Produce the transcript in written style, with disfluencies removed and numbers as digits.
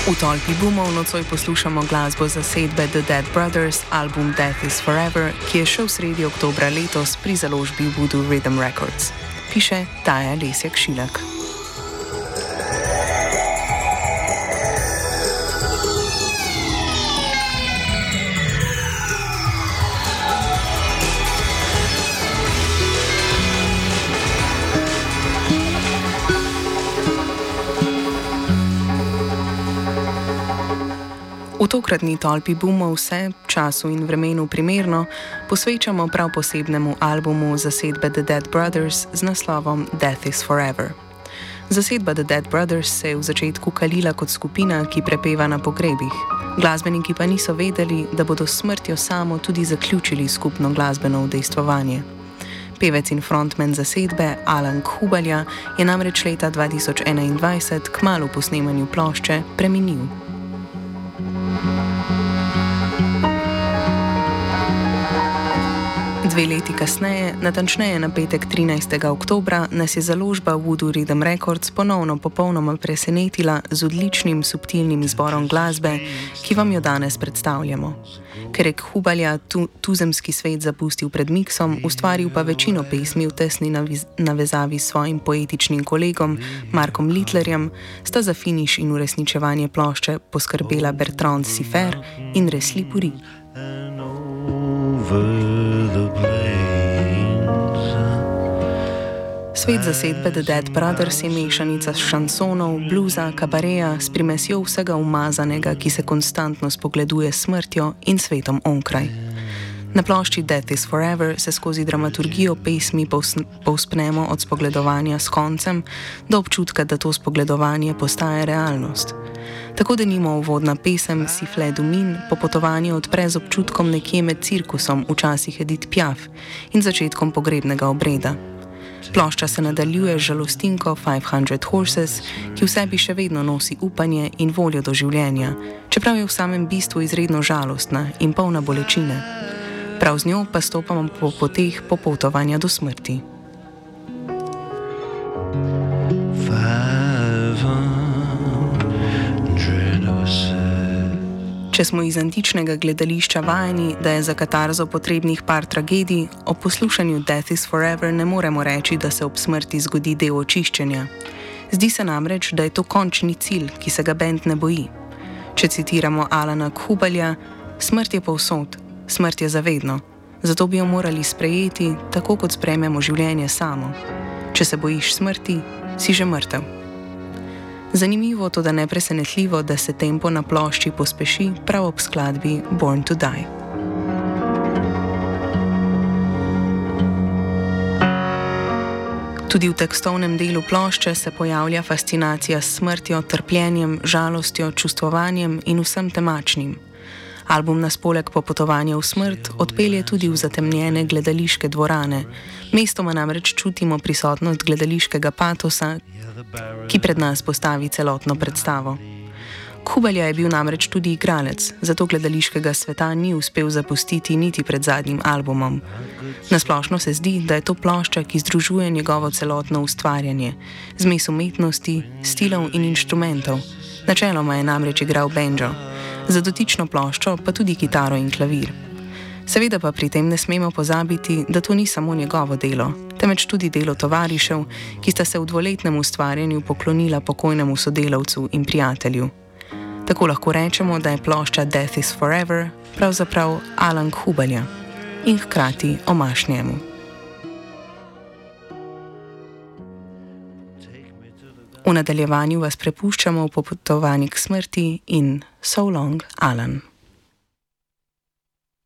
V tolpi boomov nocoj poslušamo glasbo zasedbe The Dead Brothers, album Death is Forever, ki je šel sredi oktobra letos pri založbi Voodoo Rhythm Records. Piše Taja Lesjak-Šilek. V tokratni tolpi boomov se, času in vremenu primerno, posvečamo prav posebnemu albumu zasedbe The Dead Brothers z naslovom Death is Forever. Zasedba The Dead Brothers se je v začetku kalila kot skupina, ki prepeva na pogrebih. Glasbeniki pa niso vedeli, da bodo s smrtjo samo tudi zaključili skupno glasbeno udejstvovanje. Pevec in frontman zasedbe Alan Kubalja je namreč leta 2021 kmalu po snemanju plošče preminil. 2 leti kasneje, natančneje na petek 13. oktobra, nas je založba Voodoo Rhythm Records ponovno popolnoma presenetila z odličnim, subtilnim izborom glasbe, ki vam jo danes predstavljamo. Ker je Kubalja tuzemski svet zapustil pred miksom, ustvaril pa večino pesmi v tesni navezavi s svojim poetičnim kolegom Markom Littlerjem, sta za finiš in uresničevanje plošče poskrbela Bertrand Siffer in Resli Puri. Svet zasedbe The Dead Brothers je mešanica šansonov, bluza, kabareja s primesjo vsega umazanega, ki se konstantno spogleduje s smrtjo in svetom onkraj. Na plošči Death is Forever se skozi dramaturgijo pesmi povzpnemo od spogledovanja s koncem do občutka, da to spogledovanje postaje realnost. Tako da nima uvodna pesem Sifflet du Min popotovanje odpre z občutkom nekje med cirkusom, včasih Edith Piaf, in začetkom pogrebnega obreda. Plošča se nadaljuje z žalostinko 500 Horses, ki v sebi še vedno nosi upanje in voljo do življenja, čeprav je v samem bistvu izredno žalostna in polna bolečine. Prav z njo pa stopamo po poteh popotovanja do smrti. Če smo iz antičnega gledališča vajeni, da je za katarzo potrebnih par tragedij, ob poslušanju Death is Forever ne moremo reči, da se ob smrti zgodi del očiščenja. Zdi se namreč, da je to končni cilj, ki se ga bend ne boji. Če citiramo Alana Kubalja, smrt je povsod, smrt je zavedno, zato bi jo morali sprejeti, tako kot sprejmemo življenje samo. Če se bojiš smrti, si že mrtev. Zanimivo, toda nepresenetljivo, da se tempo na plošči pospeši prav ob skladbi Born to Die. Tudi v tekstovnem delu plošče se pojavlja fascinacija s smrtjo, trpljenjem, žalostjo, čustvovanjem in vsem temačnim. Album nas poleg popotovanja v smrt odpelje tudi v zatemnjene gledališke dvorane. Mestoma namreč čutimo prisotnost gledališkega patosa, ki pred nas postavi celotno predstavo. Kubalja je bil namreč tudi igralec, zato gledališkega sveta ni uspel zapustiti niti pred zadnjim albumom. Nasplošno se zdi, da je to plošča, ki združuje njegovo celotno ustvarjanje, zmes umetnosti, stilov in inštrumentov. Načeloma je namreč igral banjo, za dotično ploščo pa tudi kitaro in klavir. Seveda pa pri tem ne smemo pozabiti, da to ni samo njegovo delo, temveč tudi delo tovarišev, ki sta se v dvoletnem ustvarjanju poklonila pokojnemu sodelavcu in prijatelju. Tako lahko rečemo, da je plošča Death is Forever pravzaprav Alan Kubalja in hkrati omaž njemu. V nadaljevanju vas prepuščamo v popotovanju k smrti in So Long, Alan.